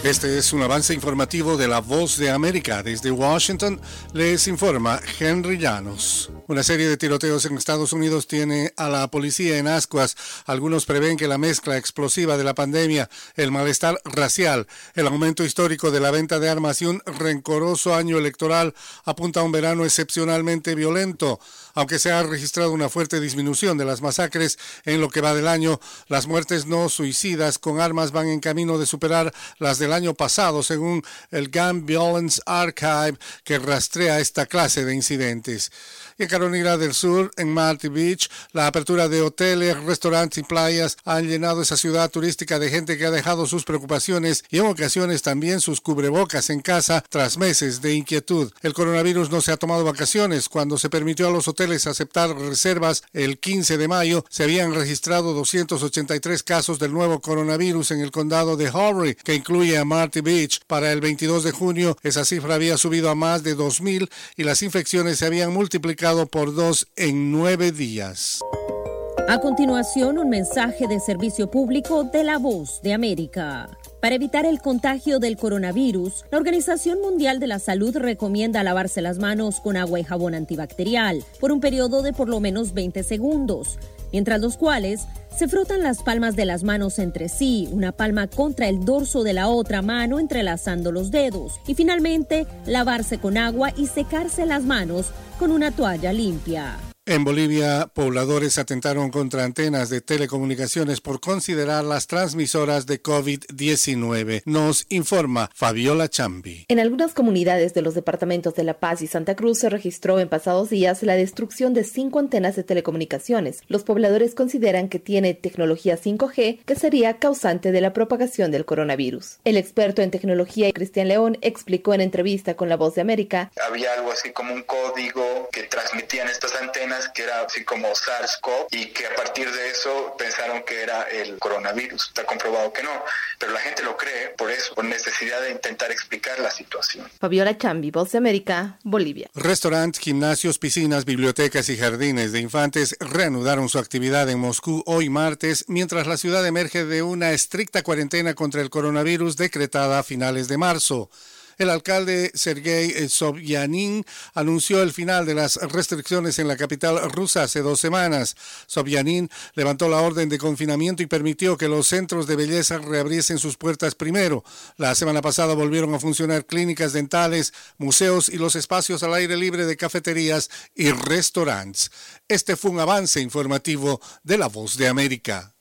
Este es un avance informativo de La Voz de América. Desde Washington les informa Henry Llanos. Una serie de tiroteos en Estados Unidos tiene a la policía en ascuas. Algunos prevén que la mezcla explosiva de la pandemia, el malestar racial, el aumento histórico de la venta de armas y un rencoroso año electoral apunta a un verano excepcionalmente violento. Aunque se ha registrado una fuerte disminución de las masacres en lo que va del año, las muertes no suicidas con armas van en camino de superar las del año pasado, según el Gun Violence Archive, que rastrea esta clase de incidentes. Y en Carolina del Sur, en Marty Beach, la apertura de hoteles, restaurantes y playas han llenado esa ciudad turística de gente que ha dejado sus preocupaciones y en ocasiones también sus cubrebocas en casa tras meses de inquietud. El coronavirus no se ha tomado vacaciones. Cuando se permitió a los hoteles aceptar reservas el 15 de mayo, se habían registrado 283 casos del nuevo coronavirus en el condado de Horry, que incluye a Marty Beach. Para el 22 de junio, esa cifra había subido a más de 2,000 y las infecciones se habían multiplicado por 2 en 9 días. A continuación, un mensaje de servicio público de La Voz de América. Para evitar el contagio del coronavirus, la Organización Mundial de la Salud recomienda lavarse las manos con agua y jabón antibacterial por un periodo de por lo menos 20 segundos, mientras los cuales se frotan las palmas de las manos entre sí, una palma contra el dorso de la otra mano entrelazando los dedos, y finalmente lavarse con agua y secarse las manos con una toalla limpia. En Bolivia, pobladores atentaron contra antenas de telecomunicaciones por considerarlas transmisoras de COVID-19. Nos informa Fabiola Chambi. En algunas comunidades de los departamentos de La Paz y Santa Cruz se registró en pasados días la destrucción de 5 antenas de telecomunicaciones. Los pobladores consideran que tiene tecnología 5G que sería causante de la propagación del coronavirus. El experto en tecnología, Cristian León, explicó en entrevista con La Voz de América: había algo así como un código que transmitían estas antenas, que era así como SARS-CoV, y que a partir de eso pensaron que era el coronavirus. Está comprobado que no, pero la gente lo cree por eso, por necesidad de intentar explicar la situación. Fabiola Chambi, Voz de América, Bolivia. Restaurantes, gimnasios, piscinas, bibliotecas y jardines de infantes reanudaron su actividad en Moscú hoy martes, mientras la ciudad emerge de una estricta cuarentena contra el coronavirus decretada a finales de marzo. El alcalde Sergei Sobyanin anunció el final de las restricciones en la capital rusa hace 2 semanas. Sobyanin levantó la orden de confinamiento y permitió que los centros de belleza reabriesen sus puertas primero. La semana pasada volvieron a funcionar clínicas dentales, museos y los espacios al aire libre de cafeterías y restaurantes. Este fue un avance informativo de La Voz de América.